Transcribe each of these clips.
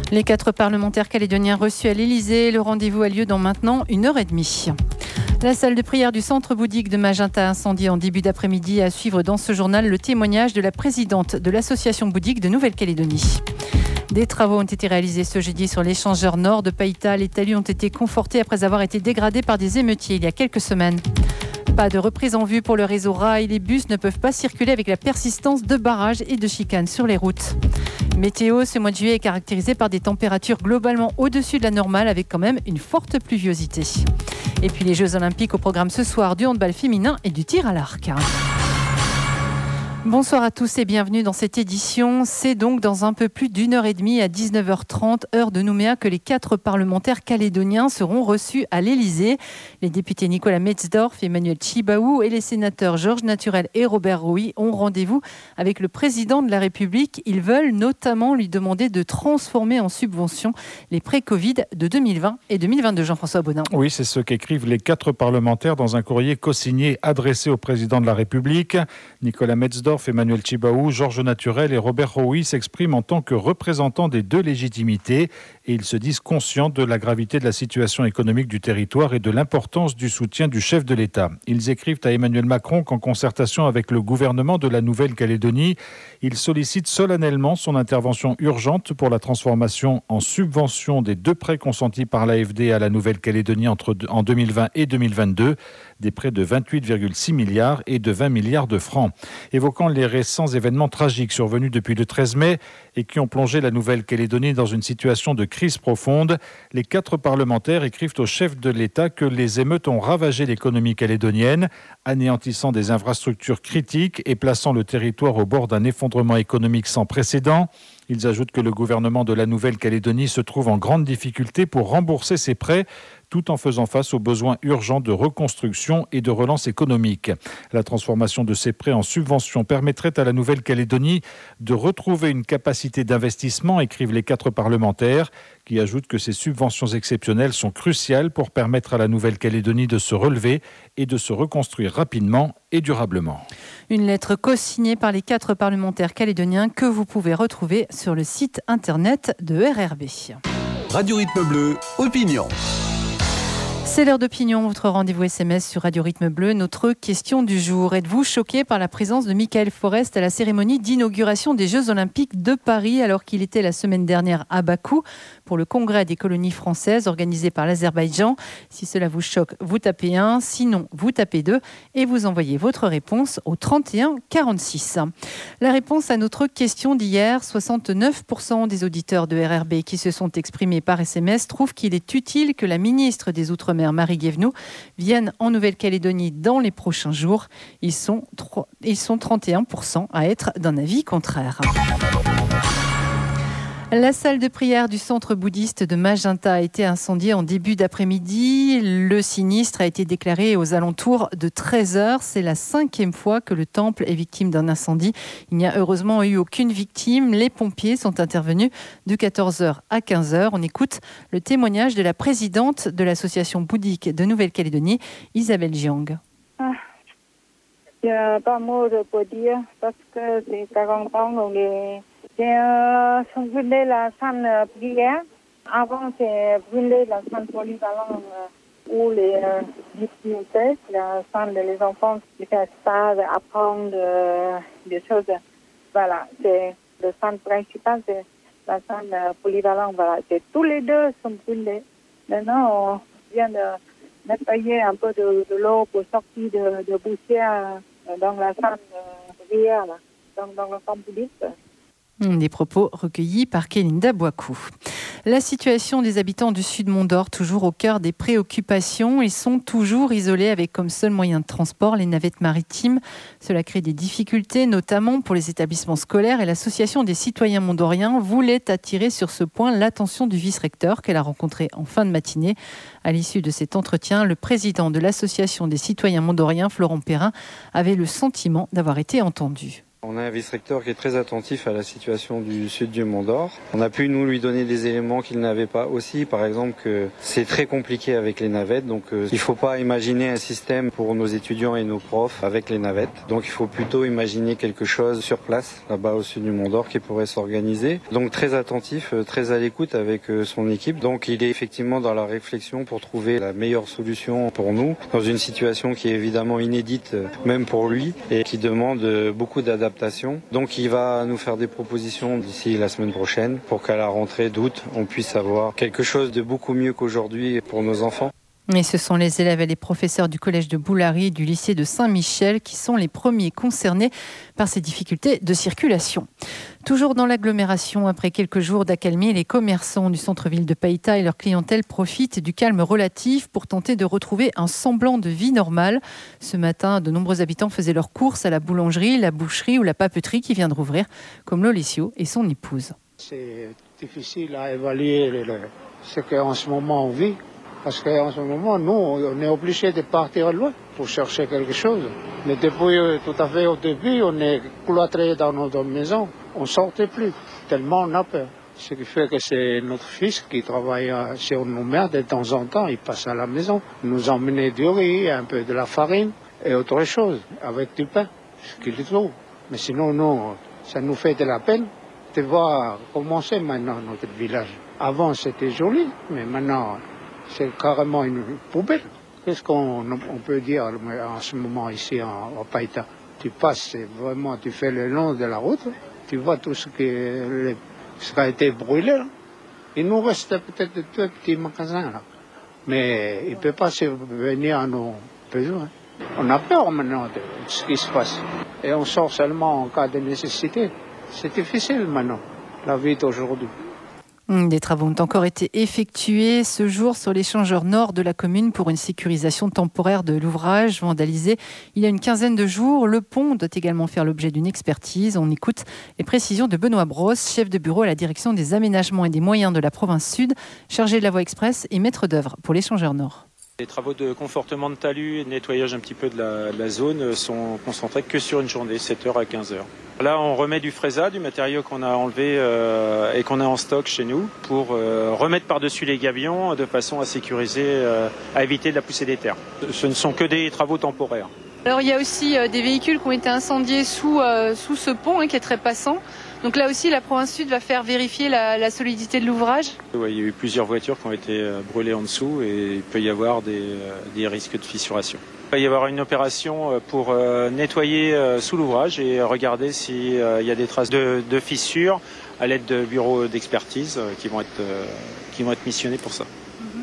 Les 4 parlementaires calédoniens reçus à l'Élysée. Le rendez-vous a lieu dans maintenant 1h30. La salle de prière du centre bouddhique de Magenta incendiée en début d'après-midi. À suivre dans ce journal le témoignage de la présidente de l'association bouddhique de Nouvelle-Calédonie. Des travaux ont été réalisés ce jeudi sur l'échangeur nord de Païta. Les talus ont été confortés après avoir été dégradés par des émeutiers il y a quelques semaines. Pas de reprise en vue pour le réseau rail. Les bus ne peuvent pas circuler avec la persistance de barrages et de chicanes sur les routes. Météo, ce mois de juillet est caractérisé par des températures globalement au-dessus de la normale avec quand même une forte pluviosité. Et puis les Jeux Olympiques au programme ce soir du handball féminin et du tir à l'arc. Bonsoir à tous et bienvenue dans cette édition. C'est donc dans un peu plus d'1h30 à 19h30, heure de Nouméa, que les 4 parlementaires calédoniens seront reçus à l'Élysée. Les députés Nicolas Metzdorf, Emmanuel Tjibaou et les sénateurs Georges Naturel et Robert Rouy ont rendez-vous avec le président de la République. Ils veulent notamment lui demander de transformer en subvention les pré-Covid de 2020 et 2022. Jean-François Bonnin. Oui, c'est ce qu'écrivent les 4 parlementaires dans un courrier co-signé adressé au président de la République. Nicolas Metzdorf, Emmanuel Tjibaou, Georges Naturel et Robert Rouy s'expriment en tant que représentants des 2 légitimités et ils se disent conscients de la gravité de la situation économique du territoire et de l'importance du soutien du chef de l'État. Ils écrivent à Emmanuel Macron qu'en concertation avec le gouvernement de la Nouvelle-Calédonie, ils sollicitent solennellement son intervention urgente pour la transformation en subvention des 2 prêts consentis par l'AFD à la Nouvelle-Calédonie en 2020 et 2022, des prêts de 28,6 milliards et de 20 milliards de francs. Évoquant les récents événements tragiques survenus depuis le 13 mai et qui ont plongé la Nouvelle-Calédonie dans une situation de crise profonde, les 4 parlementaires écrivent au chef de l'État que les émeutes ont ravagé l'économie calédonienne, anéantissant des infrastructures critiques et plaçant le territoire au bord d'un effondrement économique sans précédent. Ils ajoutent que le gouvernement de la Nouvelle-Calédonie se trouve en grande difficulté pour rembourser ses prêts, tout en faisant face aux besoins urgents de reconstruction et de relance économique. La transformation de ces prêts en subventions permettrait à la Nouvelle-Calédonie de retrouver une capacité d'investissement, écrivent les 4 parlementaires, qui ajoutent que ces subventions exceptionnelles sont cruciales pour permettre à la Nouvelle-Calédonie de se relever et de se reconstruire rapidement et durablement. Une lettre co-signée par les 4 parlementaires calédoniens que vous pouvez retrouver sur le site internet de RRB. Radio Rythme Bleu, opinion. C'est l'heure d'opinion, votre rendez-vous SMS sur Radio Rythme Bleu. Notre question du jour. Êtes-vous choqué par la présence de Michael Forest à la cérémonie d'inauguration des Jeux Olympiques de Paris alors qu'il était la semaine dernière à Bakou pour le congrès des colonies françaises organisé par l'Azerbaïdjan? Si cela vous choque, vous tapez 1, sinon vous tapez 2 et vous envoyez votre réponse au 31 46. La réponse à notre question d'hier, 69% des auditeurs de RRB qui se sont exprimés par SMS trouvent qu'il est utile que la ministre des Outre-mer, Marie Guévenoux, viennent en Nouvelle-Calédonie dans les prochains jours. Ils sont 31% à être d'un avis contraire. La salle de prière du centre bouddhiste de Magenta a été incendiée en début d'après-midi. Le sinistre a été déclaré aux alentours de 13h. C'est la 5e fois que le temple est victime d'un incendie. Il n'y a heureusement eu aucune victime. Les pompiers sont intervenus de 14h à 15h. On écoute le témoignage de la présidente de l'association bouddhique de Nouvelle-Calédonie, Isabelle Jiang. Il n'y a pas mot pour dire parce que c'est 40 ans, on est... J'ai brûlé la salle prière. Avant, j'ai brûlé la salle polyvalente où les difficultés, la salle des enfants qui fait ça, apprendre des choses. Voilà, c'est le salle principal, c'est la salle polyvalente. Voilà, tous les 2 sont brûlés. Maintenant, on vient de nettoyer un peu de l'eau pour sortir de poussière dans la salle prière, dans le camp bouddhiste. Des propos recueillis par Kélinda Boakou. La situation des habitants du Sud Mont-d'Or, toujours au cœur des préoccupations. Ils sont toujours isolés avec comme seul moyen de transport les navettes maritimes. Cela crée des difficultés, notamment pour les établissements scolaires. Et l'association des citoyens mondoriens voulait attirer sur ce point l'attention du vice-recteur qu'elle a rencontré en fin de matinée. À l'issue de cet entretien, le président de l'association des citoyens mondoriens, Florent Perrin, avait le sentiment d'avoir été entendu. On a un vice-recteur qui est très attentif à la situation du sud du Mont d'Or. On a pu nous lui donner des éléments qu'il n'avait pas aussi, par exemple que c'est très compliqué avec les navettes, donc il ne faut pas imaginer un système pour nos étudiants et nos profs avec les navettes. Donc il faut plutôt imaginer quelque chose sur place, là-bas au sud du Mont d'Or, qui pourrait s'organiser. Donc très attentif, très à l'écoute avec son équipe. Donc il est effectivement dans la réflexion pour trouver la meilleure solution pour nous, dans une situation qui est évidemment inédite, même pour lui, et qui demande beaucoup d'adaptation. Donc il va nous faire des propositions d'ici la semaine prochaine pour qu'à la rentrée d'août, on puisse avoir quelque chose de beaucoup mieux qu'aujourd'hui pour nos enfants. Et ce sont les élèves et les professeurs du collège de Boulary et du lycée de Saint-Michel qui sont les premiers concernés par ces difficultés de circulation. Toujours dans l'agglomération, après quelques jours d'accalmie, les commerçants du centre-ville de Païta et leur clientèle profitent du calme relatif pour tenter de retrouver un semblant de vie normale. Ce matin, de nombreux habitants faisaient leurs courses à la boulangerie, la boucherie ou la papeterie qui vient de rouvrir, comme Lolesio et son épouse. C'est difficile à évaluer ce qu'en ce moment on vit. Parce qu'en ce moment, nous, on est obligés de partir loin pour chercher quelque chose. Mais depuis tout à fait au début, on est cloîtrés dans notre maison. On ne sortait plus, tellement on a peur. Ce qui fait que c'est notre fils qui travaille chez nos mères de temps en temps. Il passe à la maison, nous emmener du riz, un peu de la farine et autre chose, avec du pain, ce qu'il trouve. Mais sinon, non, ça nous fait de la peine de voir comment c'est maintenant notre village. Avant, c'était joli, mais maintenant... c'est carrément une poubelle. Qu'est-ce qu'on peut dire en ce moment ici à Païta? Tu passes, vraiment, tu fais le long de la route, tu vois tout ce qui a été brûlé. Là. Il nous reste peut-être deux petits magasins là. Mais il ne peut pas subvenir à nos besoins. On a peur maintenant de ce qui se passe. Et on sort seulement en cas de nécessité. C'est difficile maintenant, la vie d'aujourd'hui. Des travaux ont encore été effectués ce jour sur l'échangeur nord de la commune pour une sécurisation temporaire de l'ouvrage vandalisé il y a une quinzaine de jours. Le pont doit également faire l'objet d'une expertise. On écoute les précisions de Benoît Brosse, chef de bureau à la direction des aménagements et des moyens de la province sud, chargé de la voie express et maître d'œuvre pour l'échangeur nord. Les travaux de confortement de talus et de nettoyage un petit peu de la zone sont concentrés que sur une journée, 7h à 15h. Là, on remet du fraisa, du matériau qu'on a enlevé et qu'on a en stock chez nous pour remettre par-dessus les gabions de façon à sécuriser, à éviter de la poussée des terres. Ce ne sont que des travaux temporaires. Alors il y a aussi des véhicules qui ont été incendiés sous ce pont qui est très passant. Donc là aussi, la province sud va faire vérifier la solidité de l'ouvrage. Ouais, il y a eu plusieurs voitures qui ont été brûlées en dessous et il peut y avoir des risques de fissuration. Il va y avoir une opération pour nettoyer sous l'ouvrage et regarder s'il y a des traces de fissures à l'aide de bureaux d'expertise qui vont être missionnés pour ça.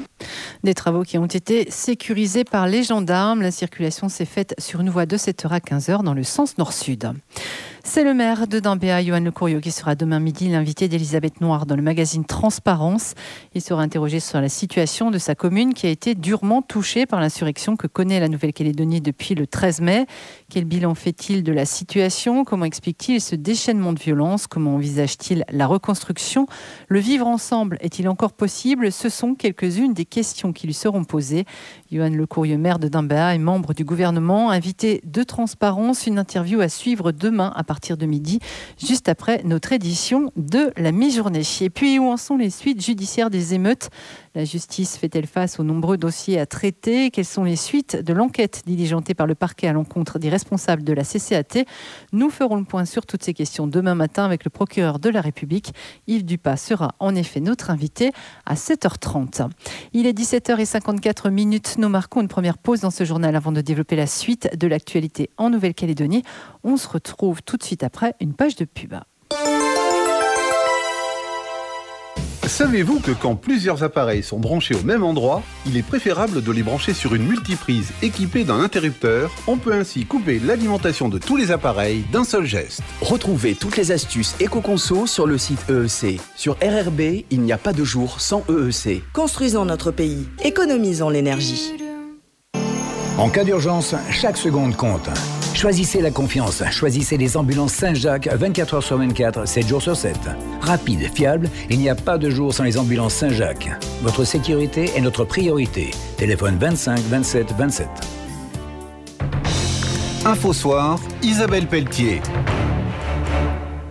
Des travaux qui ont été sécurisés par les gendarmes. La circulation s'est faite sur une voie de 7h à 15h dans le sens nord-sud. C'est le maire de Dambéa, Yohann Le Courriau, qui sera demain midi l'invité d'Elisabeth Noir dans le magazine Transparence. Il sera interrogé sur la situation de sa commune qui a été durement touchée par l'insurrection que connaît la Nouvelle-Calédonie depuis le 13 mai. Quel bilan fait-il de la situation? Comment explique-t-il ce déchaînement de violence? Comment envisage-t-il la reconstruction? Le vivre ensemble est-il encore possible? Ce sont quelques-unes des questions qui lui seront posées. Yohann Le Courriau, maire de Dambéa et membre du gouvernement, invité de Transparence. Une interview à suivre demain à partir de midi, juste après notre édition de la mi-journée. Et puis, où en sont les suites judiciaires des émeutes? La justice fait-elle face aux nombreux dossiers à traiter? Quelles sont les suites de l'enquête diligentée par le parquet à l'encontre des responsables de la CCAT? Nous ferons le point sur toutes ces questions demain matin avec le procureur de la République. Yves Dupas sera en effet notre invité à 7h30. Il est 17h54. Nous marquons une première pause dans ce journal avant de développer la suite de l'actualité en Nouvelle-Calédonie. On se retrouve tout de suite après une page de pub. Savez-vous que quand plusieurs appareils sont branchés au même endroit, il est préférable de les brancher sur une multiprise équipée d'un interrupteur. On peut ainsi couper l'alimentation de tous les appareils d'un seul geste. Retrouvez toutes les astuces éco-conso sur le site EEC. Sur RRB, il n'y a pas de jour sans EEC. Construisons notre pays. Économisons l'énergie. En cas d'urgence, chaque seconde compte. Choisissez la confiance. Choisissez les ambulances Saint-Jacques 24h sur 24, 7 jours sur 7. Rapide, fiable, il n'y a pas de jour sans les ambulances Saint-Jacques. Votre sécurité est notre priorité. Téléphone 25 27 27. Info Soir, Isabelle Pelletier.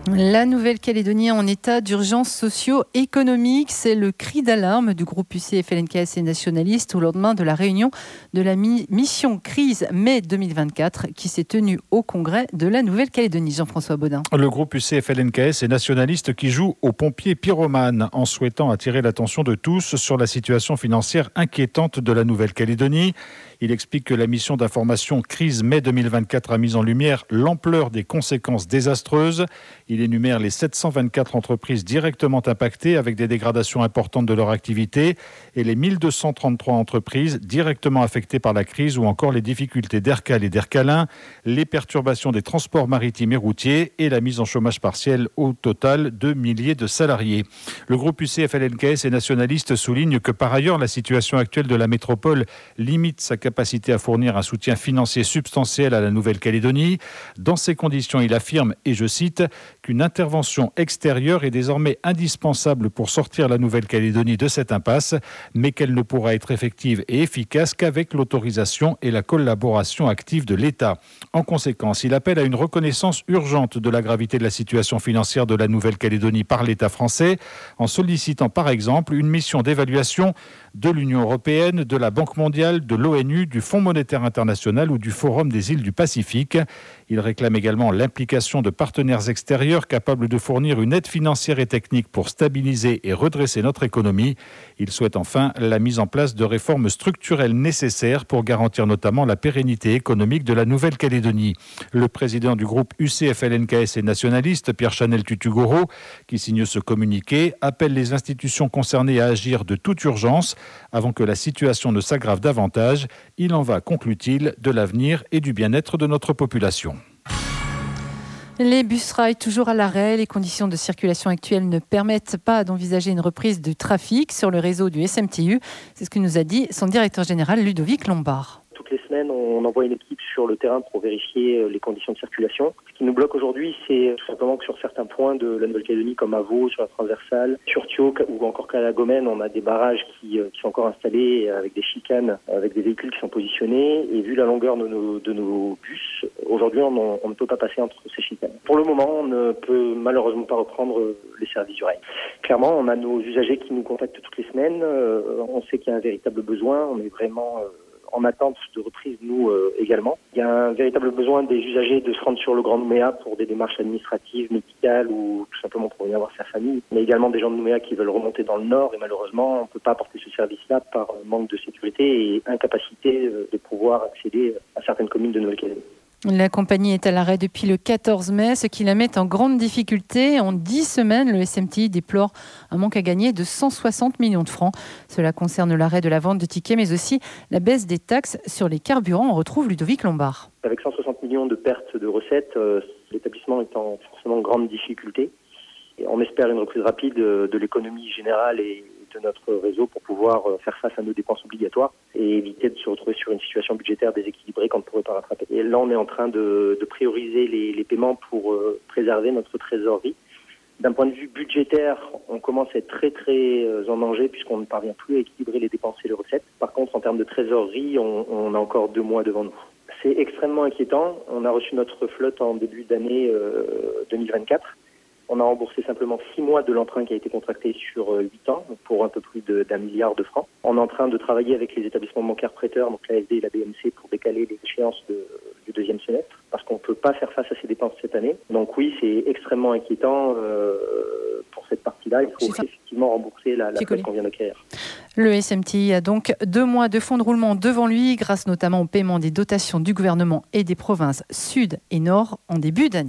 La Nouvelle-Calédonie en état d'urgence socio-économique, c'est le cri d'alarme du groupe UC FLNKS et nationaliste au lendemain de la réunion de la mission crise mai 2024 qui s'est tenue au congrès de la Nouvelle-Calédonie. Jean-François Baudin. Le groupe UC FLNKS et nationaliste qui joue aux pompiers pyromanes en souhaitant attirer l'attention de tous sur la situation financière inquiétante de la Nouvelle-Calédonie. Il explique que la mission d'information crise mai 2024 a mis en lumière l'ampleur des conséquences désastreuses. Il énumère les 724 entreprises directement impactées avec des dégradations importantes de leur activité et les 1233 entreprises directement affectées par la crise ou encore les difficultés d'Aircal et d'Aircalin, les perturbations des transports maritimes et routiers et la mise en chômage partiel au total de milliers de salariés. Le groupe UC FLNKS et nationaliste souligne que par ailleurs la situation actuelle de la métropole limite sa capacité à fournir un soutien financier substantiel à la Nouvelle-Calédonie. Dans ces conditions, il affirme, et je cite, qu'une intervention extérieure est désormais indispensable pour sortir la Nouvelle-Calédonie de cette impasse, mais qu'elle ne pourra être effective et efficace qu'avec l'autorisation et la collaboration active de l'État. En conséquence, il appelle à une reconnaissance urgente de la gravité de la situation financière de la Nouvelle-Calédonie par l'État français, en sollicitant par exemple une mission d'évaluation de l'Union européenne, de la Banque mondiale, de l'ONU, du Fonds monétaire international ou du Forum des îles du Pacifique. Il réclame également l'implication de partenaires extérieurs capables de fournir une aide financière et technique pour stabiliser et redresser notre économie. Il souhaite enfin la mise en place de réformes structurelles nécessaires pour garantir notamment la pérennité économique de la Nouvelle-Calédonie. Le président du groupe UC FLNKS et nationaliste, Pierre-Chanel Tutugoro, qui signe ce communiqué, appelle les institutions concernées à agir de toute urgence avant que la situation ne s'aggrave davantage. Il en va, conclut-il, de l'avenir et du bien-être de notre population. Les bus rails toujours à l'arrêt. Les conditions de circulation actuelles ne permettent pas d'envisager une reprise du trafic sur le réseau du SMTU. C'est ce que nous a dit son directeur général Ludovic Lombard. Toutes les semaines, on envoie une équipe sur le terrain pour vérifier les conditions de circulation. Ce qui nous bloque aujourd'hui, c'est tout simplement que sur certains points de la Nouvelle-Calédonie, comme à Vaud, sur la transversale, sur Thio ou encore qu'à la Gomène, on a des barrages qui sont encore installés avec des chicanes, avec des véhicules qui sont positionnés. Et vu la longueur de nos bus, aujourd'hui, on ne peut pas passer entre ces chicanes. Pour le moment, on ne peut malheureusement pas reprendre les services du rail. Clairement, on a nos usagers qui nous contactent toutes les semaines. On sait qu'il y a un véritable besoin. On est vraiment en attente de reprise, nous également. Il y a un véritable besoin des usagers de se rendre sur le Grand Nouméa pour des démarches administratives, médicales ou tout simplement pour venir voir sa famille. Mais également des gens de Nouméa qui veulent remonter dans le nord et malheureusement, on ne peut pas apporter ce service-là par manque de sécurité et incapacité de pouvoir accéder à certaines communes de Nouvelle-Calédonie. La compagnie est à l'arrêt depuis le 14 mai, ce qui la met en grande difficulté. En 10 semaines, le SMTI déplore un manque à gagner de 160 millions de francs. Cela concerne l'arrêt de la vente de tickets, mais aussi la baisse des taxes sur les carburants. On retrouve Ludovic Lombard. Avec 160 millions de pertes de recettes, l'établissement est en forcément grande difficulté. Et on espère une reprise rapide de l'économie générale et de notre réseau pour pouvoir faire face à nos dépenses obligatoires et éviter de se retrouver sur une situation budgétaire déséquilibrée qu'on ne pourrait pas rattraper. Et là, on est en train de prioriser les paiements pour préserver notre trésorerie. D'un point de vue budgétaire, on commence à être très en danger puisqu'on ne parvient plus à équilibrer les dépenses et les recettes. Par contre, en termes de trésorerie, on a encore 2 mois devant nous. C'est extrêmement inquiétant. On a reçu notre flotte en début d'année 2024. On a remboursé simplement 6 mois de l'emprunt qui a été contracté sur 8 ans, donc pour un peu plus d'1 milliard de francs. On est en train de travailler avec les établissements bancaires prêteurs, donc l'AFD et la BMC, pour décaler les échéances du deuxième semestre, parce qu'on ne peut pas faire face à ces dépenses cette année. Donc oui, c'est extrêmement inquiétant pour cette partie-là. Il faut effectivement rembourser la flotte qu'on vient d'acquérir. Le SMTI a donc 2 mois de fonds de roulement devant lui, grâce notamment au paiement des dotations du gouvernement et des provinces sud et nord en début d'année.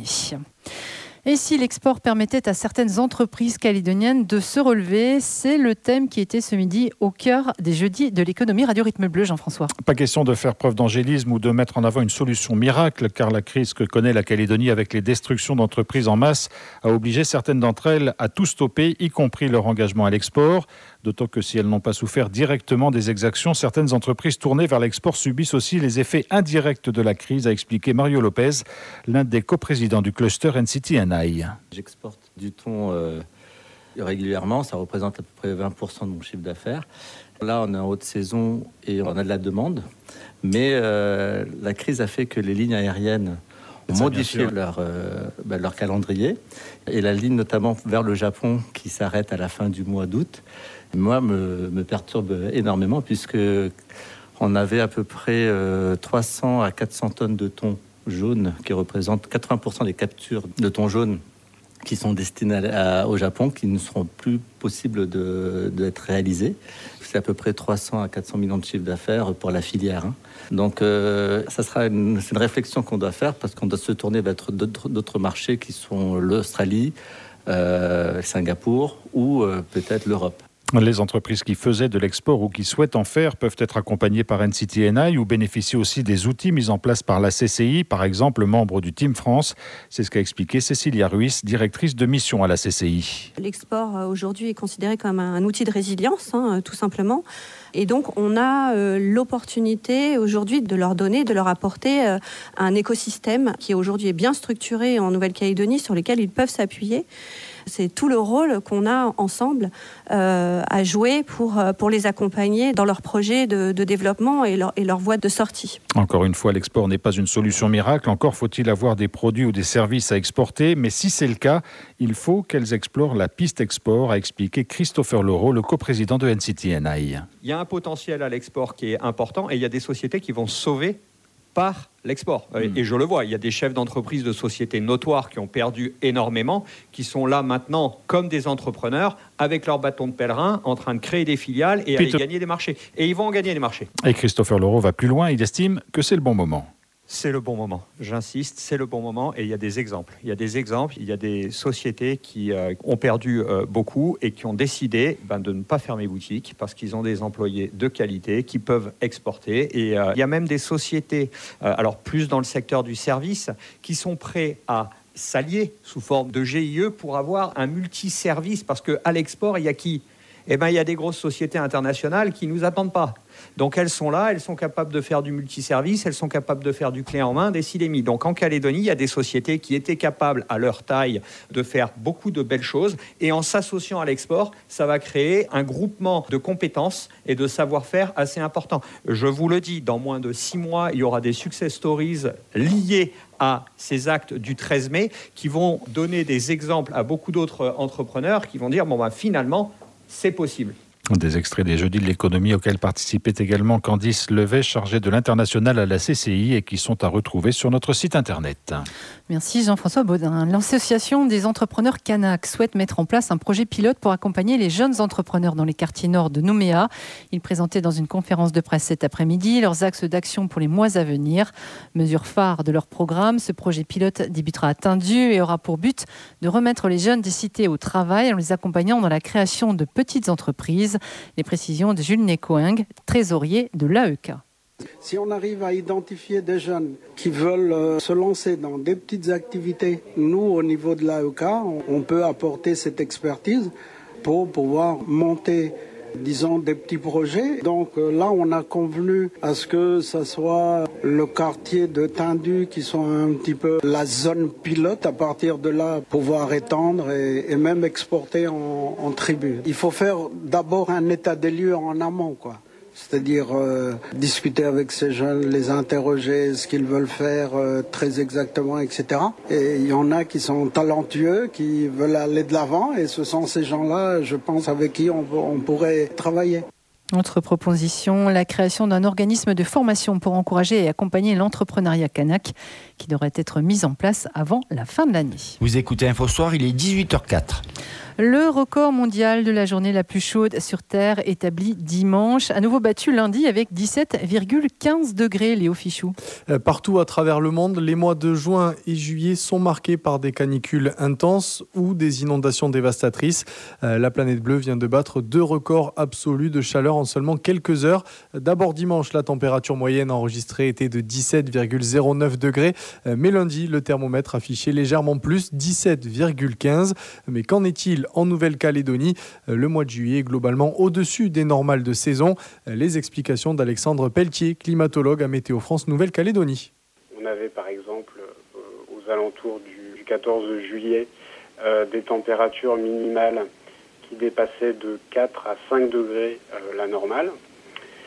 Et si l'export permettait à certaines entreprises calédoniennes de se relever, c'est le thème qui était ce midi au cœur des jeudis de l'économie Radio Rythme Bleu, Jean-François. Pas question de faire preuve d'angélisme ou de mettre en avant une solution miracle, car la crise que connaît la Calédonie avec les destructions d'entreprises en masse a obligé certaines d'entre elles à tout stopper, y compris leur engagement à l'export. D'autant que si elles n'ont pas souffert directement des exactions, certaines entreprises tournées vers l'export subissent aussi les effets indirects de la crise, a expliqué Mario Lopez, l'un des coprésidents du cluster NCT&I. J'exporte du thon régulièrement, ça représente à peu près 20% de mon chiffre d'affaires. Là, on est en haute saison et on a de la demande, mais la crise a fait que les lignes aériennes modifié leur calendrier. Et la ligne notamment vers le Japon qui s'arrête à la fin du mois d'août, moi, me perturbe énormément puisque on avait à peu près 300 à 400 tonnes de thon jaune qui représentent 80% des captures de thon jaune qui sont destinées au Japon, qui ne seront plus possibles d'être réalisées. C'est à peu près 300 à 400 millions de chiffres d'affaires pour la filière. Donc, c'est une réflexion qu'on doit faire parce qu'on doit se tourner vers d'autres marchés qui sont l'Australie, Singapour ou peut-être l'Europe. Les entreprises qui faisaient de l'export ou qui souhaitent en faire peuvent être accompagnées par NCTNI ou bénéficient aussi des outils mis en place par la CCI, par exemple membre du Team France. C'est ce qu'a expliqué Cécilia Ruiz, directrice de mission à la CCI. L'export aujourd'hui est considéré comme un outil de résilience, tout simplement. Et donc, on a l'opportunité aujourd'hui de leur donner, de leur apporter un écosystème qui aujourd'hui est bien structuré en Nouvelle-Calédonie, sur lequel ils peuvent s'appuyer. C'est tout le rôle qu'on a ensemble à jouer pour les accompagner dans leurs projets de développement et leur voie de sortie. Encore une fois, l'export n'est pas une solution miracle. Encore faut-il avoir des produits ou des services à exporter. Mais si c'est le cas, il faut qu'elles explorent la piste export, a expliqué Christopher Leroux, le coprésident de NCTNI. Il y a un potentiel à l'export qui est important et il y a des sociétés qui vont sauver par l'export. Et je le vois, il y a des chefs d'entreprise de sociétés notoires qui ont perdu énormément, qui sont là maintenant comme des entrepreneurs, avec leur bâton de pèlerin, en train de créer des filiales et aller gagner des marchés. Et ils vont en gagner des marchés. Et Christopher Leroux va plus loin, il estime que c'est le bon moment. C'est le bon moment, j'insiste, c'est le bon moment et il y a des exemples. Il y a des sociétés qui ont perdu beaucoup et qui ont décidé de ne pas fermer boutique parce qu'ils ont des employés de qualité qui peuvent exporter. Et il y a même des sociétés, alors plus dans le secteur du service, qui sont prêts à s'allier sous forme de GIE pour avoir un multiservice parce qu'à l'export, il y a qui ? Il y a des grosses sociétés internationales qui ne nous attendent pas. Donc elles sont là, elles sont capables de faire du multiservice, elles sont capables de faire du clé en main, des CIDEMI. Donc en Calédonie, il y a des sociétés qui étaient capables à leur taille de faire beaucoup de belles choses. Et en s'associant à l'export, ça va créer un groupement de compétences et de savoir-faire assez important. Je vous le dis, dans moins de 6 mois, il y aura des success stories liés à ces actes du 13 mai qui vont donner des exemples à beaucoup d'autres entrepreneurs qui vont dire finalement, c'est possible. Des extraits des Jeudis de l'économie auxquels participait également Candice Levet, chargée de l'international à la CCI et qui sont à retrouver sur notre site internet. Merci Jean-François Baudin. L'association des entrepreneurs Kanak souhaite mettre en place un projet pilote pour accompagner les jeunes entrepreneurs dans les quartiers nord de Nouméa. Ils présentaient dans une conférence de presse cet après-midi leurs axes d'action pour les mois à venir. Mesure phare de leur programme, ce projet pilote débutera à Tindu et aura pour but de remettre les jeunes des cités au travail en les accompagnant dans la création de petites entreprises. Les précisions de Jules Nekoing, trésorier de l'AEK. Si on arrive à identifier des jeunes qui veulent se lancer dans des petites activités, nous, au niveau de l'AEK, on peut apporter cette expertise pour pouvoir monter, disons, des petits projets. Donc là, on a convenu à ce que ce soit le quartier de Tindu qui soit un petit peu la zone pilote. À partir de là, pouvoir étendre et même exporter en tribu. Il faut faire d'abord un état des lieux en amont, quoi. C'est-à-dire discuter avec ces jeunes, les interroger, ce qu'ils veulent faire très exactement, etc. Et il y en a qui sont talentueux, qui veulent aller de l'avant, et ce sont ces gens-là, je pense, avec qui on pourrait travailler. Autre proposition, la création d'un organisme de formation pour encourager et accompagner l'entrepreneuriat kanak qui devrait être mis en place avant la fin de l'année. Vous écoutez InfoSoir, il est 18h04. Le record mondial de la journée la plus chaude sur Terre établi dimanche, à nouveau battu lundi avec 17,15 degrés, Léo Fichou. Partout à travers le monde, les mois de juin et juillet sont marqués par des canicules intenses ou des inondations dévastatrices. La planète bleue vient de battre 2 records absolus de chaleur en seulement quelques heures. D'abord dimanche, la température moyenne enregistrée était de 17,09 degrés, mais lundi, le thermomètre affichait légèrement plus, 17,15. Mais qu'en est-il en Nouvelle-Calédonie? Le mois de juillet est globalement au-dessus des normales de saison. Les explications d'Alexandre Pelletier, climatologue à Météo France Nouvelle-Calédonie. On avait par exemple aux alentours du 14 juillet des températures minimales qui dépassaient de 4 à 5 degrés la normale.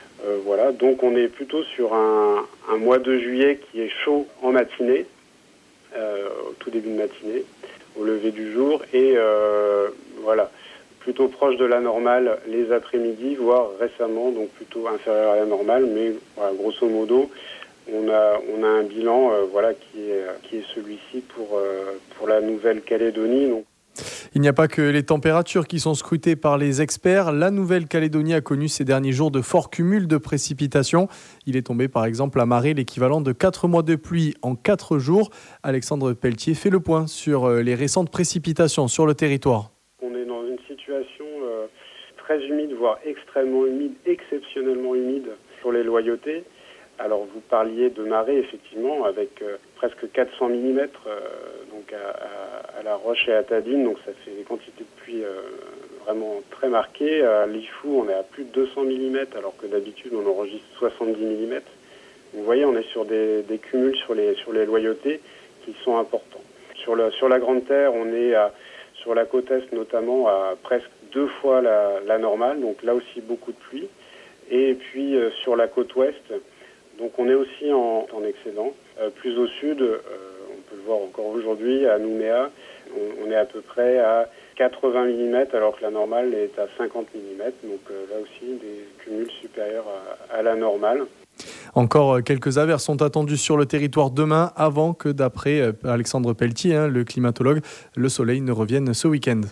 Voilà, donc on est plutôt sur un mois de juillet qui est chaud en matinée au tout début de matinée, au lever du jour, et voilà, plutôt proche de la normale les après-midi, voire récemment, donc plutôt inférieur à la normale, mais voilà, grosso modo, on a un bilan qui est celui-ci pour la Nouvelle-Calédonie. Donc. Il n'y a pas que les températures qui sont scrutées par les experts. La Nouvelle-Calédonie a connu ces derniers jours de forts cumuls de précipitations. Il est tombé par exemple à Maré l'équivalent de 4 mois de pluie en 4 jours. Alexandre Pelletier fait le point sur les récentes précipitations sur le territoire. On est dans une situation très humide, voire extrêmement humide, exceptionnellement humide sur les loyautés. Alors vous parliez de marée, effectivement, avec presque 400 mm donc à La Roche et à Tadine, donc ça fait des quantités de pluie vraiment très marquées. À Lifou, on est à plus de 200 mm, alors que d'habitude on enregistre 70 mm. Vous voyez, on est sur des cumuls sur les loyautés qui sont importants. Sur la Grande Terre, on est sur la côte Est notamment à presque 2 fois la normale, donc là aussi beaucoup de pluie. Et puis sur la côte Ouest, donc on est aussi en excédent. Plus au sud, on peut le voir encore aujourd'hui, à Nouméa, on est à peu près à 80 mm alors que la normale est à 50 mm. Donc là aussi des cumuls supérieurs à la normale. Encore quelques averses sont attendues sur le territoire demain avant que, d'après Alexandre Pelletier, le climatologue, le soleil ne revienne ce week-end.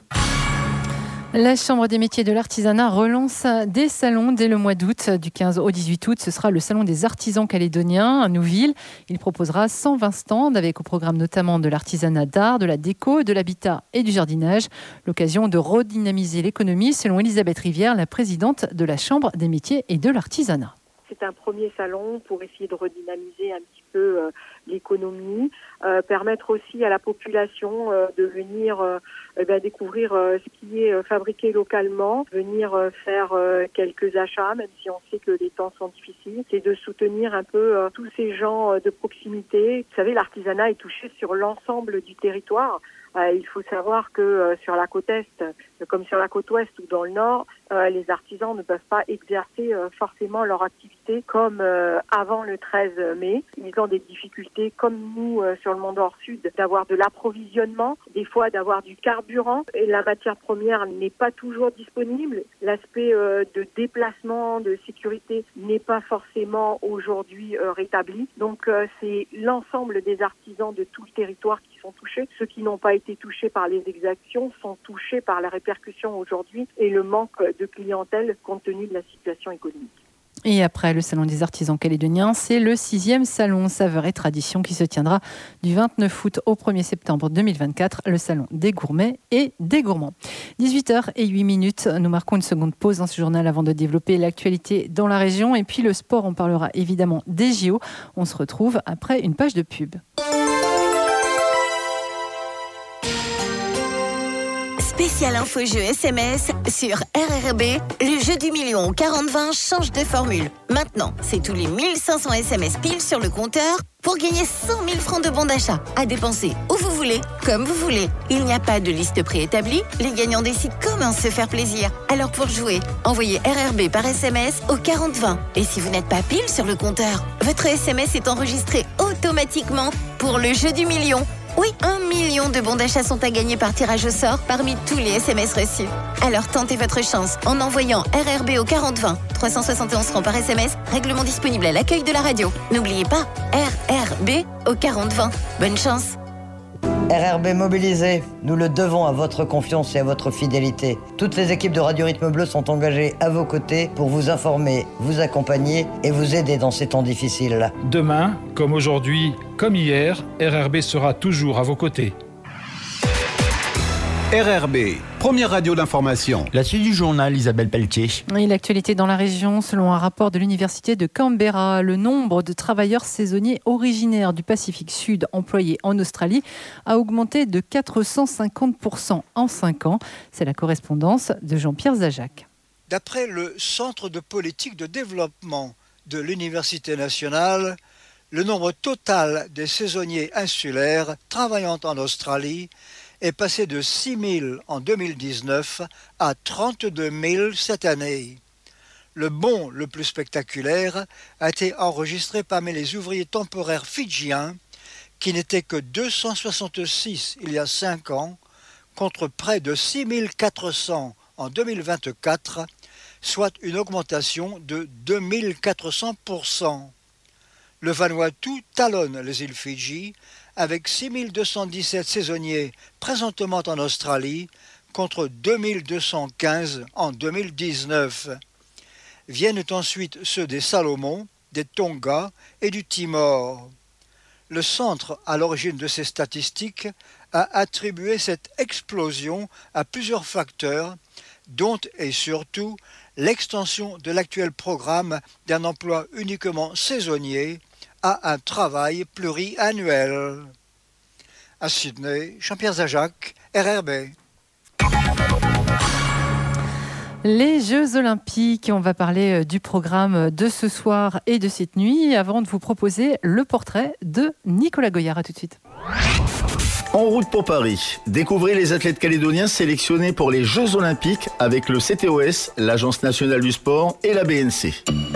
La Chambre des métiers de l'artisanat relance des salons dès le mois d'août. Du 15 au 18 août, ce sera le salon des artisans calédoniens à Nouville. Il proposera 120 stands avec au programme notamment de l'artisanat d'art, de la déco, de l'habitat et du jardinage. L'occasion de redynamiser l'économie selon Elisabeth Rivière, la présidente de la Chambre des métiers et de l'artisanat. C'est un premier salon pour essayer de redynamiser un petit peu l'économie, permettre aussi à la population de venir découvrir ce qui est fabriqué localement, venir faire quelques achats, même si on sait que les temps sont difficiles. C'est de soutenir un peu tous ces gens de proximité. Vous savez, l'artisanat est touché sur l'ensemble du territoire. Il faut savoir que sur la côte Est, comme sur la côte Ouest ou dans le Nord, les artisans ne peuvent pas exercer forcément leur activité comme avant le 13 mai. Ils ont des difficultés, comme nous sur le Mont-d'Or Sud, d'avoir de l'approvisionnement, des fois d'avoir du carburant. Et la matière première n'est pas toujours disponible. L'aspect de déplacement, de sécurité n'est pas forcément aujourd'hui rétabli. Donc c'est l'ensemble des artisans de tout le territoire qui sont touchés. Ceux qui n'ont pas été touchés par les exactions sont touchés par la répercussion aujourd'hui et le manque de clientèle compte tenu de la situation économique. Et après le Salon des artisans calédoniens, c'est le 6e Salon Saveurs et Traditions qui se tiendra du 29 août au 1er septembre 2024, le Salon des gourmets et des gourmands. 18h08, nous marquons une seconde pause dans ce journal avant de développer l'actualité dans la région. Et puis le sport, on parlera évidemment des JO. On se retrouve après une page de pub. Spécial info-jeu SMS sur RRB, le jeu du million au 40-20 change de formule. Maintenant, c'est tous les 1500 SMS pile sur le compteur pour gagner 100 000 francs de bons d'achat à dépenser où vous voulez, comme vous voulez. Il n'y a pas de liste préétablie, les gagnants décident comment se faire plaisir. Alors pour jouer, envoyez RRB par SMS au 40-20. Et si vous n'êtes pas pile sur le compteur, votre SMS est enregistré automatiquement pour le jeu du million. Oui, 1 million de bons d'achat sont à gagner par tirage au sort parmi tous les SMS reçus. Alors tentez votre chance en envoyant RRB au 40-20. 371 francs par SMS, règlement disponible à l'accueil de la radio. N'oubliez pas, RRB au 40-20. Bonne chance. RRB mobilisé, nous le devons à votre confiance et à votre fidélité. Toutes les équipes de Radio Rythme Bleu sont engagées à vos côtés pour vous informer, vous accompagner et vous aider dans ces temps difficiles. Demain, comme aujourd'hui, comme hier, RRB sera toujours à vos côtés. RRB, première radio d'information. La suite du journal, Isabelle Pelletier. Et l'actualité dans la région, selon un rapport de l'université de Canberra, le nombre de travailleurs saisonniers originaires du Pacifique Sud employés en Australie a augmenté de 450% en 5 ans. C'est la correspondance de Jean-Pierre Zajac. D'après le Centre de politique de développement de l'Université nationale, le nombre total des saisonniers insulaires travaillant en Australie est passé de 6 000 en 2019 à 32 000 cette année. Le bond le plus spectaculaire a été enregistré parmi les ouvriers temporaires fidjiens qui n'étaient que 266 il y a 5 ans, contre près de 6400 en 2024, soit une augmentation de 2400%. Le Vanuatu talonne les îles Fidji avec 6217 saisonniers présentement en Australie contre 2215 en 2019. Viennent ensuite ceux des Salomon, des Tonga et du Timor. Le centre à l'origine de ces statistiques a attribué cette explosion à plusieurs facteurs, dont et surtout l'extension de l'actuel programme d'un emploi uniquement saisonnier à un travail pluriannuel. À Sydney, Jean-Pierre Zajac, RRB. Les Jeux Olympiques, on va parler du programme de ce soir et de cette nuit, avant de vous proposer le portrait de Nicolas Goyard. À tout de suite. En route pour Paris, découvrez les athlètes calédoniens sélectionnés pour les Jeux Olympiques avec le CTOS, l'Agence nationale du sport et la BNC.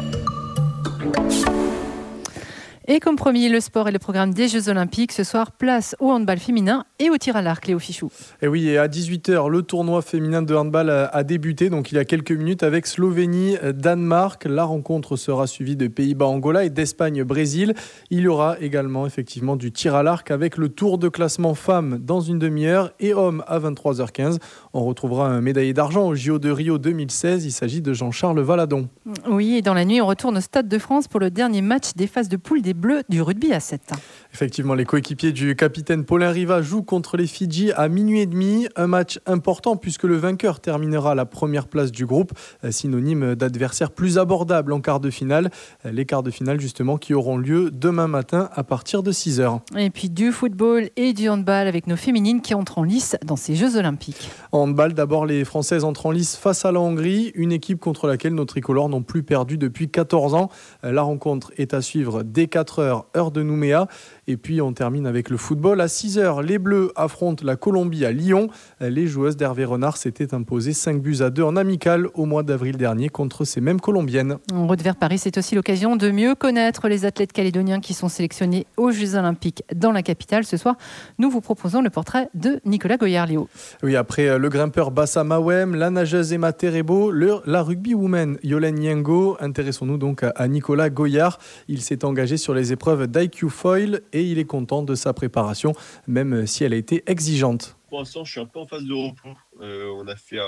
Et comme promis, le sport et le programme des Jeux Olympiques. Ce soir, place au handball féminin et au tir à l'arc, Léo Fichou. Et oui, et à 18h, le tournoi féminin de handball a débuté, donc il y a quelques minutes, avec Slovénie-Danemark. La rencontre sera suivie de Pays-Bas-Angola et d'Espagne-Brésil. Il y aura également effectivement du tir à l'arc avec le tour de classement femmes dans une demi-heure et hommes à 23h15. On retrouvera un médaillé d'argent au JO de Rio 2016. Il s'agit de Jean-Charles Valadon. Oui, et dans la nuit, on retourne au Stade de France pour le dernier match des phases de poule des Bleus du rugby à 7. Effectivement, les coéquipiers du capitaine Paulin Riva jouent contre les Fidji à 00h30. Un match important puisque le vainqueur terminera à la première place du groupe, synonyme d'adversaire plus abordable en quart de finale. Les quarts de finale justement qui auront lieu demain matin à partir de 6h. Et puis du football et du handball avec nos féminines qui entrent en lice dans ces Jeux Olympiques. En handball, d'abord les Françaises entrent en lice face à la Hongrie, une équipe contre laquelle nos tricolores n'ont plus perdu depuis 14 ans. La rencontre est à suivre dès 4h, heure de Nouméa. Et puis on termine avec le football. À 6h, les Bleus affrontent la Colombie à Lyon. Les joueuses d'Hervé Renard s'étaient imposées 5-2 en amical au mois d'avril dernier contre ces mêmes Colombiennes. En route vers Paris, c'est aussi l'occasion de mieux connaître les athlètes calédoniens qui sont sélectionnés aux Jeux Olympiques dans la capitale. Ce soir, nous vous proposons le portrait de Nicolas Goyard, Léo. Oui, après le grimpeur Bassa Mawem, la nageuse Emma Terebo, la rugby-woman Yolène Yengo, intéressons-nous donc à Nicolas Goyard. Il s'est engagé sur les épreuves d'IQ Foil et il est content de sa préparation, même si elle a été exigeante. Pour l'instant, je suis un peu en phase de repos. On a fait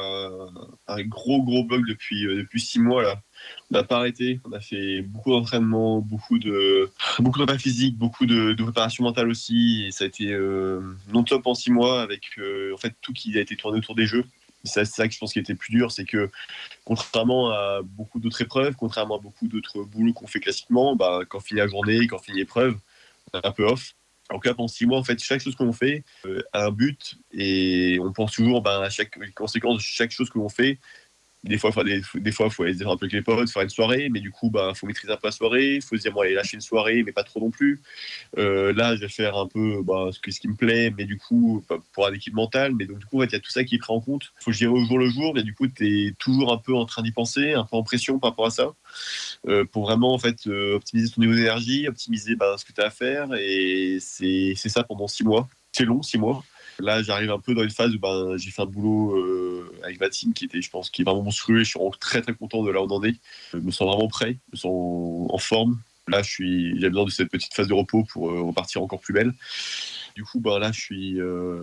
un gros bloc depuis 6 mois là. On n'a pas arrêté. On a fait beaucoup d'entraînement, beaucoup de prépa physique, beaucoup de préparation mentale aussi. Et ça a été non-stop en 6 mois avec en fait tout qui a été tourné autour des jeux. C'est ça que je pense qui était plus dur, c'est que contrairement à beaucoup d'autres épreuves, contrairement à beaucoup d'autres boulots qu'on fait classiquement, quand finit la journée, quand finit l'épreuve, on est un peu off. Alors que là, pendant 6 mois, en fait, chaque chose que l'on fait a un but et on pense toujours à chaque conséquence de chaque chose que l'on fait. Des fois, il faut aller se dire un peu avec les potes, faire une soirée, mais du coup, faut maîtriser un peu la soirée. Il faut se dire, allez lâcher une soirée, mais pas trop non plus. Là, je vais faire un peu ce qui me plaît, mais du coup, pour une équipe mentale. Mais donc, du coup, en fait, il y a tout ça qui est pris en compte. Il faut gérer au jour le jour, mais du coup, tu es toujours un peu en train d'y penser, un peu en pression par rapport à ça, pour vraiment, en fait, optimiser ton niveau d'énergie, optimiser ce que tu as à faire. Et c'est ça pendant 6 mois. C'est long, 6 mois. Là, j'arrive un peu dans une phase où j'ai fait un boulot avec ma team qui est vraiment monstrueux. Je suis vraiment très très content de là où on en est. Je me sens vraiment prêt, je me sens en forme. Là, j'ai besoin de cette petite phase de repos pour repartir encore plus belle. Du coup, là, je suis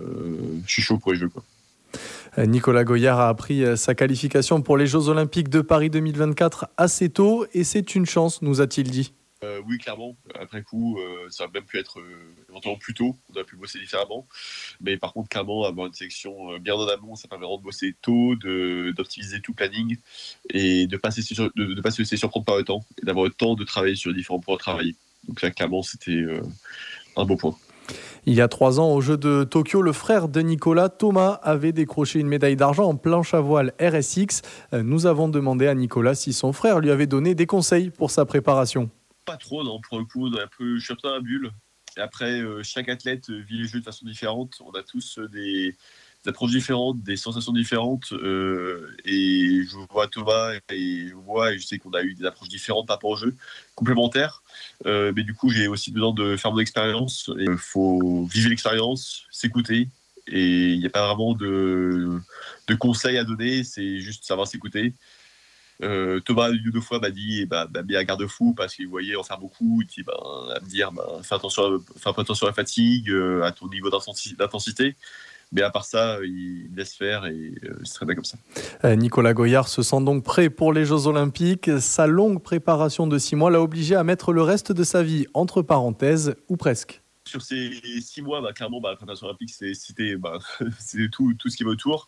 chaud pour les Jeux, quoi. Nicolas Goyard a appris sa qualification pour les Jeux Olympiques de Paris 2024 assez tôt et c'est une chance, nous a-t-il dit. Oui, clairement. Après coup, ça aurait même pu être éventuellement plus tôt. On a pu bosser différemment. Mais par contre, clairement, avoir une sélection bien en amont, ça permet vraiment de bosser tôt, d'optimiser tout le planning et de ne pas se laisser surprendre par le temps et d'avoir le temps de travailler sur différents points de travail. Donc là, clairement, c'était un beau point. Il y a 3 ans, aux Jeux de Tokyo, le frère de Nicolas, Thomas, avait décroché une médaille d'argent en planche à voile RSX. Nous avons demandé à Nicolas si son frère lui avait donné des conseils pour sa préparation. Pas trop, non. Pour le coup, je suis un peu dans la bulle. Et après, chaque athlète vit les jeux de façon différente. On a tous des approches différentes, des sensations différentes. Et je vois Thomas et je sais qu'on a eu des approches différentes par rapport au jeu, complémentaires. Mais du coup, j'ai aussi besoin de faire mon expérience. Il faut vivre l'expérience, s'écouter. Et il n'y a pas vraiment de conseils à donner, c'est juste savoir s'écouter. Thomas, une ou deux fois, m'a dit bien un garde-fou parce qu'il voyait en faire beaucoup. Il dit à me dire fais un peu attention à la fatigue, à ton niveau d'intensité. Mais à part ça, il me laisse faire et c'est très bien comme ça. Nicolas Goyard se sent donc prêt pour les Jeux Olympiques. Sa longue préparation de 6 mois l'a obligé à mettre le reste de sa vie entre parenthèses, ou presque. Sur ces 6 mois, clairement, la préparation olympique, c'était tout ce qui va autour.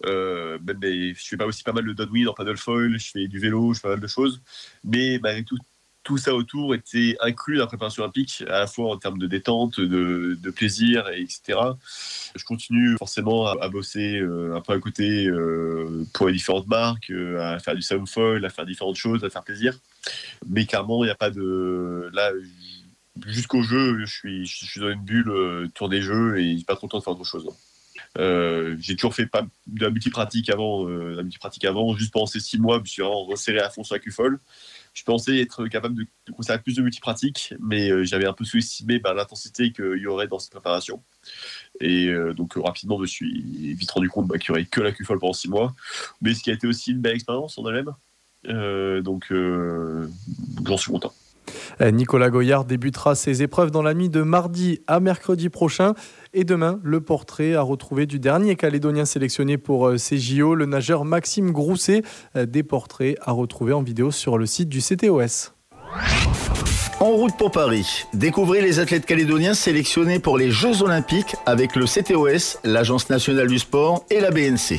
Je fais pas mal de downwind en paddle foil, je fais du vélo, je fais pas mal de choses. Mais tout ça autour était inclus dans la préparation olympique, à la fois en termes de détente, de plaisir, etc. Je continue forcément à bosser un peu à côté pour les différentes marques, à faire du sound foil, à faire différentes choses, à faire plaisir. Mais clairement, il n'y a pas de... Là, jusqu'au jeu, je suis dans une bulle tour des jeux et j'ai pas trop le temps de faire autre chose. J'ai toujours fait pas de la multipratique avant, juste pendant ces 6 mois, je me suis vraiment resserré à fond sur la QFOL. Je pensais être capable de conserver plus de multipratique, mais j'avais un peu sous-estimé l'intensité qu'il y aurait dans cette préparation. Et donc rapidement, je me suis vite rendu compte qu'il n'y aurait que la QFOL pendant 6 mois. Mais ce qui a été aussi une belle expérience en elle-même. Donc j'en suis content. Nicolas Goyard débutera ses épreuves dans la nuit de mardi à mercredi prochain. Et demain, le portrait à retrouver du dernier Calédonien sélectionné pour ces JO, le nageur Maxime Grousset. Des portraits à retrouver en vidéo sur le site du CTOS. En route pour Paris, découvrez les athlètes calédoniens sélectionnés pour les Jeux Olympiques avec le CTOS, l'Agence nationale du sport et la BNC.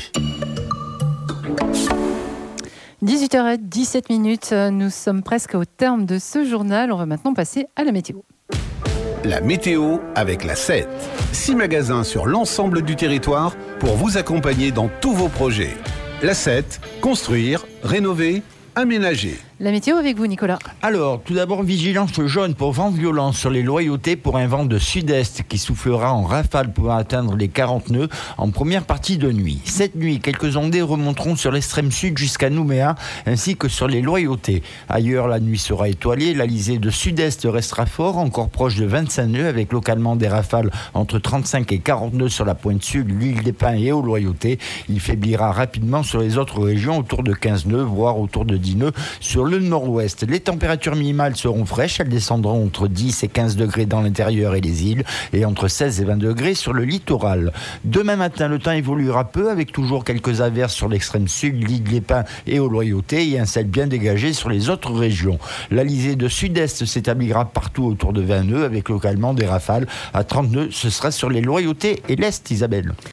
18h17, nous sommes presque au terme de ce journal. On va maintenant passer à la météo. La météo avec la 7. 6 magasins sur l'ensemble du territoire pour vous accompagner dans tous vos projets. La 7, construire, rénover, aménager. La météo avec vous, Nicolas. Alors, tout d'abord, vigilance jaune pour vent violent sur les Loyautés pour un vent de sud-est qui soufflera en rafale pouvant atteindre les 40 nœuds en première partie de nuit. Cette nuit, quelques ondées remonteront sur l'extrême sud jusqu'à Nouméa ainsi que sur les Loyautés. Ailleurs, la nuit sera étoilée. L'alizé de sud-est restera fort, encore proche de 25 nœuds avec localement des rafales entre 35 et 40 nœuds sur la pointe sud, l'île des Pins et aux Loyautés. Il faiblira rapidement sur les autres régions autour de 15 nœuds, voire autour de 10 nœuds sur le nord-ouest. Les températures minimales seront fraîches, elles descendront entre 10 et 15 degrés dans l'intérieur et les îles et entre 16 et 20 degrés sur le littoral. Demain matin, le temps évoluera peu avec toujours quelques averses sur l'extrême sud, l'île des Pins et aux Loyautés et un ciel bien dégagé sur les autres régions. L'alizé de sud-est s'établira partout autour de 20 nœuds avec localement des rafales à 30 nœuds. Ce sera sur les Loyautés et l'Est, Isabelle.